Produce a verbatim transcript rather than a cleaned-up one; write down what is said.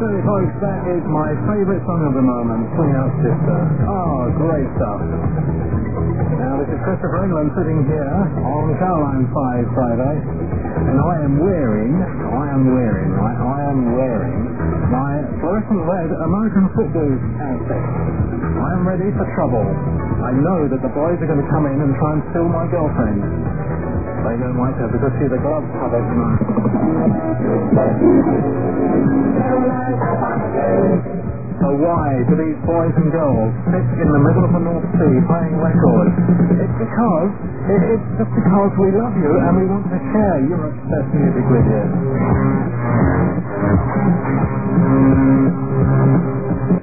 Absolutely, folks, that is my favourite song of the moment, Swing Out Sister. Oh, great stuff. Now, this is Christopher England sitting here on Caroline five Friday, and I am wearing, I am wearing, right, I am wearing my fluorescent red American football outfit. I am ready for trouble. I know that the boys are going to come in and try and steal my girlfriend. They don't like her because see the gloves covered tonight. So why do these boys and girls sit in the middle of the North Sea playing records? It's because, it, it's just because we love you and we want to share Europe's best music with you.